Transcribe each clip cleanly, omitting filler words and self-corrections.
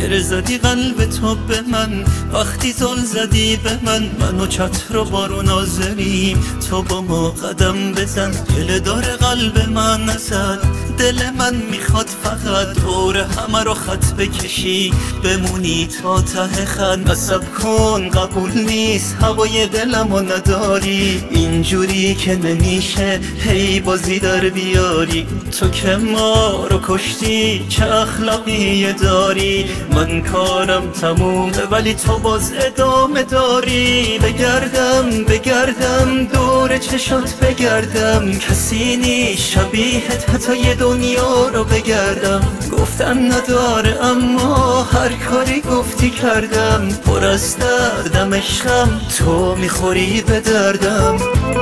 گره زدی قلب تو به من، وقتی زل زدی به من و چتر و بارون آزریم، تو با ما قدم بزن. گله داره قلب من نزد، دل من میخواد فقط دور همه رو خط بکشی، بمونی تا ته خط. نصب کن قبول نیست هوای دلمو نداری، اینجوری که نمیشه هی بازی در بیاری. تو که ما رو کشتی چه اخلاقی داری، من کارم تمومه ولی تو باز ادامه داری. بگردم دور چشات بگردم، کسی نیست شبیهت حتی یه دنیا رو بگردم. گفتن نداره اما هر کاری گفتی کردم، پر از دردم عشقم تو میخوری به دردم.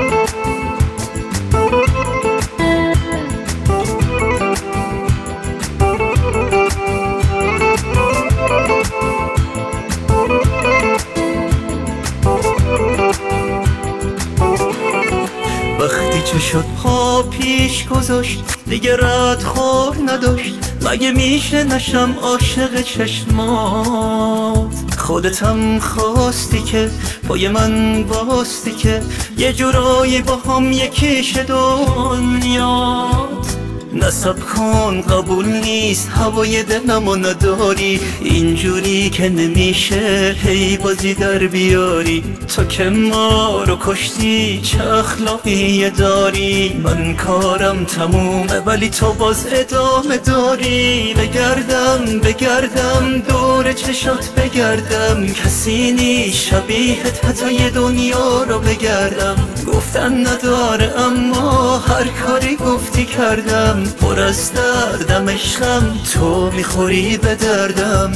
وقتی چه شد پا پیش گذاشت دیگه رد خور نداشت، مگه میشه نشم عاشق چشمات؟ خودتم خواستی که پای من باستی که یه جورایی با هم یکیش دنیات. نصب کن قبول نیست هوای دلمو نداری، اینجوری که نمیشه هی بازی در بیاری. تو که ما رو کشتی چه اخلاقی داری، من کارم تمومه ولی تو باز ادامه داری. بگردم دور چشات بگردم، کسی نیست شبیهت حتی یه دنیا رو بگردم. گفتن نداره اما هر کاری گفتی کردم، پر از دردم عشقم تو میخوری به دردم.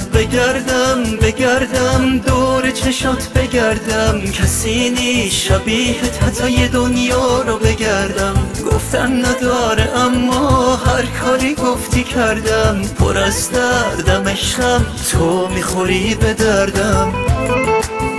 بگردم دور چشات بگردم، کسی نیست شبیهت حتی یه دنیا رو بگردم. گفتن نداره اما هر کاری گفتی کردم، پر از دردم عشقم تو میخوری به دردم.